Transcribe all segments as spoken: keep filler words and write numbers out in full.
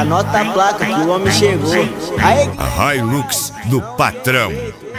Anota a placa que o homem chegou. Aí... A Hilux do patrão.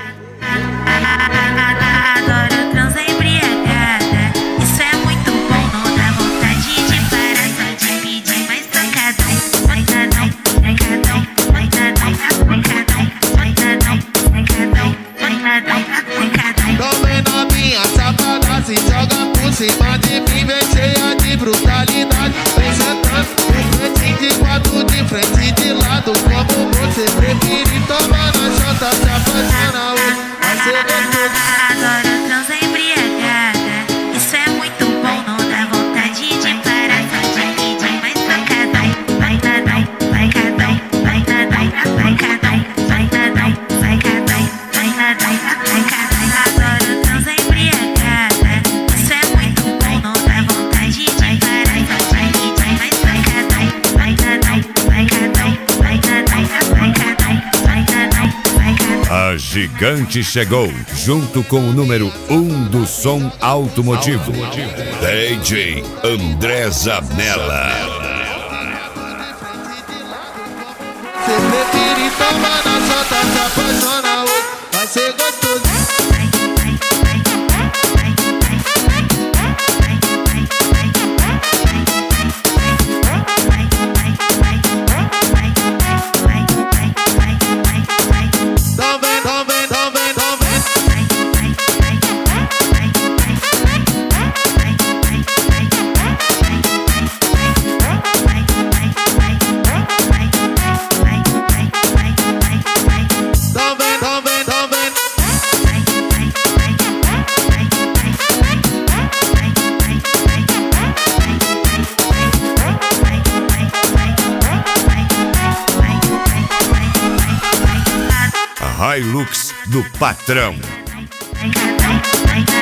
Adoro transar embriagada. Isso é muito bom, não dá vontade de parar. Só de pedir mais pancadão. Pancadão, pancadão, pancadão, pancadão, pancadão, pancadão, pancadão, pancadão. Também novinha safada se joga por cima de mim, vem cheia de brutalidade. Vem sentando de frente, de quatro, de frente e de lado. Como você preferir, toma na chota, se apaixona hoje. Vai ser gostoso. Adoro transar embriagada. Isso é muito bom, não dá vontade de parar. Só de pedir mais pancadão. Pancadão, pancadão, pancadão, pancadão, pancadão, pancadão, pancadão, pancadão. Adoro transar embriagada. Isso é muito bom, não dá vontade de parar. Só de pedir mais pancadão. Pancadão, pancadão, pancadão, pancadão, pancadão, pancadão. A gigante chegou, junto com o número um do som automotivo, D J André Zanella. Se preferir, toma na chota, se apaixona hoje. Vai ser gostoso. A Hilux do patrão. Pancadão, pancadão.